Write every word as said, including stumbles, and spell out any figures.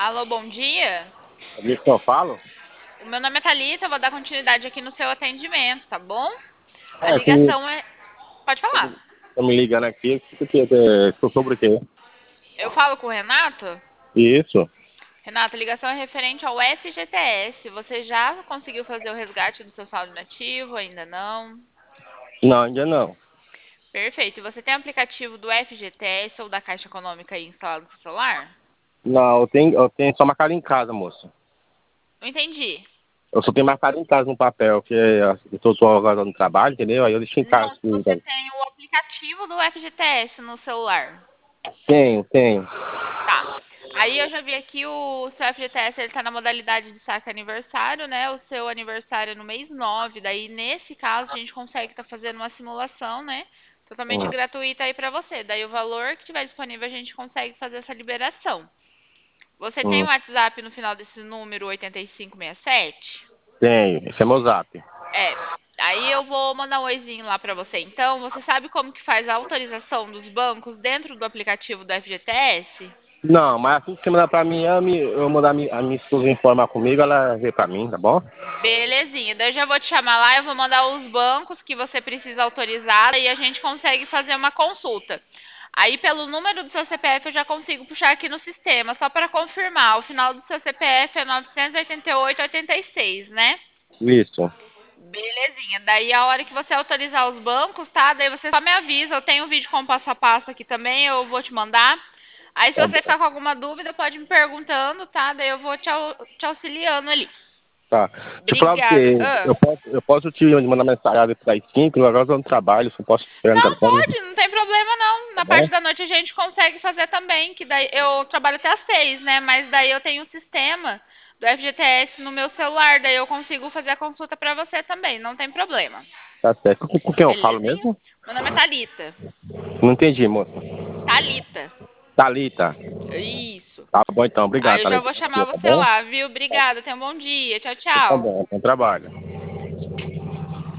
Alô, bom dia. É disso que eu falo? O meu nome é Thalita, eu vou dar continuidade aqui no seu atendimento, tá bom? A É, que ligação é. Pode falar. tô me ligando aqui, porque é, sobre o quê? Eu falo com o Renato? Isso? Renato, a ligação é referente ao F G T S. Você já conseguiu fazer o resgate do seu saldo inativo? Ainda não? Não, ainda não. Perfeito. E você tem o aplicativo do F G T S ou da Caixa Econômica aí instalado no seu celular? Não, eu tenho, eu tenho só marcado em casa, moça. Não entendi. Eu só tenho marcado em casa no papel, que é, eu tô, tô agora no trabalho, entendeu? Aí eu deixo em casa. Não, Assim, você então. tem o aplicativo do F G T S no celular. Tenho, tenho. Tá. Aí eu já vi aqui o seu F G T S, ele tá na modalidade de saque aniversário, né? O seu aniversário é no mês nove. Daí nesse caso a gente consegue estar fazendo uma simulação, né? Totalmente Hum, gratuita aí pra você. Daí o valor que tiver disponível a gente consegue fazer essa liberação. Você tem o hum, WhatsApp no final desse número oitenta e cinco sessenta e sete? tenho. Esse é meu zap. É. Aí eu vou mandar um oizinho lá pra você. Então, você sabe como que faz a autorização dos bancos dentro do aplicativo do F G T S? Não, mas assim que você mandar pra mim, eu, me, eu mandar a minha, a minha esposa informar comigo, ela vê pra mim, tá bom? Belezinha. Daí eu já vou te chamar lá, eu vou mandar os bancos que você precisa autorizar e a gente consegue fazer uma consulta. Aí, pelo número do seu C P F, eu já consigo puxar aqui no sistema, só para confirmar. O final do seu C P F é novecentos e oitenta e oito oitenta e seis, né? Isso. Belezinha. Daí, a hora que você autorizar os bancos, tá? Daí você só me avisa. Eu tenho um vídeo com o passo a passo aqui também, eu vou te mandar. Aí, se Tá você bom. ficar com alguma dúvida, pode me perguntando, tá? Daí eu vou te, au- te auxiliando ali. Tá. Deixa eu falar pra Obrigada. você, Ah. eu posso, eu posso te mandar mensagem para as cinco, agora eu tô no trabalho, se eu posso esperar no Não, telefone, pode, não tem problema não. tá Na parte bom? da noite a gente consegue fazer também, que daí eu trabalho até às seis, né? Mas daí eu tenho um sistema do F G T S no meu celular, daí eu consigo fazer a consulta pra você também, não tem problema. Tá certo. Com, com quem eu falo Belezinha? mesmo? Meu nome é Thalita. Não entendi, moça. Thalita. Thalita. Isso. Tá bom então, obrigado, Aí eu já Thalita. vou chamar Tá você bom? lá, viu? Obrigada, tenha um bom dia. Tchau, Tá tchau. bom, bom trabalho.